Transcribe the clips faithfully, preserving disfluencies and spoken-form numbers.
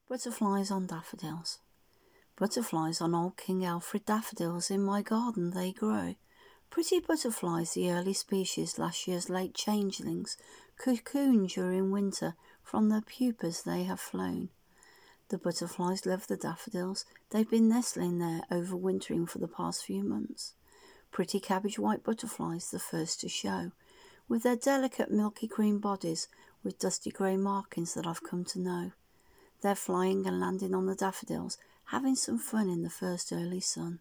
Butterflies on daffodils. Butterflies on old King Alfred daffodils in my garden they grow. Pretty butterflies, the early species, last year's late changelings, cocoon during winter, from their pupas they have flown. The butterflies love the daffodils, they've been nestling there, overwintering for the past few months. Pretty cabbage white butterflies, the first to show, with their delicate milky cream bodies, with dusty grey markings that I've come to know. They're flying and landing on the daffodils, having some fun in the first early sun.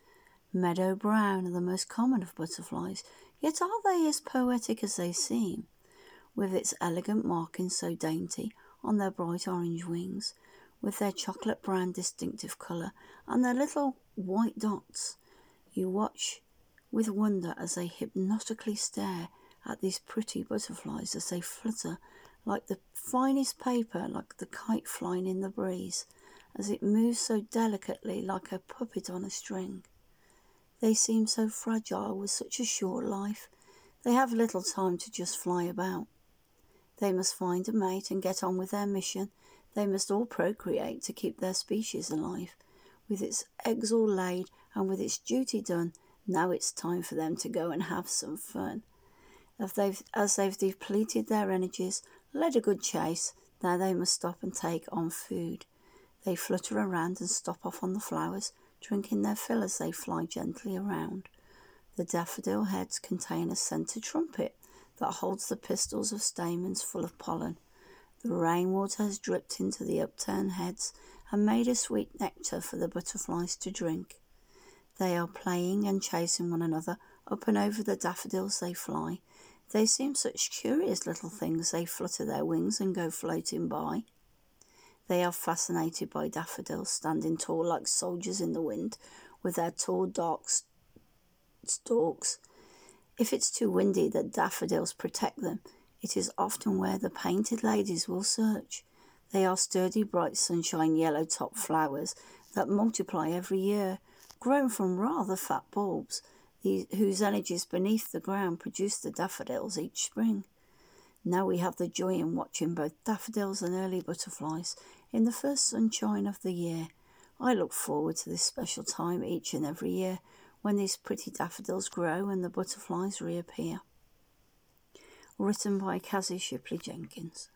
Meadow brown are the most common of butterflies, yet are they as poetic as they seem? With its elegant markings so dainty on their bright orange wings, with their chocolate brown distinctive colour and their little white dots, you watch with wonder as they hypnotically stare at these pretty butterflies as they flutter like the finest paper, like the kite flying in the breeze, as it moves so delicately like a puppet on a string. They seem so fragile with such a short life. They have little time to just fly about. They must find a mate and get on with their mission. They must all procreate to keep their species alive. With its eggs all laid and with its duty done, now it's time for them to go and have some fun. If they've, as they've depleted their energies, led a good chase, now they must stop and take on food. They flutter around and stop off on the flowers, drinking their fill as they fly gently around. The daffodil heads contain a scented trumpet that holds the pistils of stamens full of pollen. The rainwater has dripped into the upturned heads and made a sweet nectar for the butterflies to drink. They are playing and chasing one another up and over the daffodils they fly. They seem such curious little things, they flutter their wings and go floating by. They are fascinated by daffodils, standing tall like soldiers in the wind, with their tall dark stalks. If it's too windy, the daffodils protect them. It is often where the painted ladies will search. They are sturdy, bright sunshine yellow-topped flowers that multiply every year, grown from rather fat bulbs, these, whose energies beneath the ground produce the daffodils each spring. Now we have the joy in watching both daffodils and early butterflies in the first sunshine of the year. I look forward to this special time each and every year when these pretty daffodils grow and the butterflies reappear. Written by Cassie Shipley Jenkins.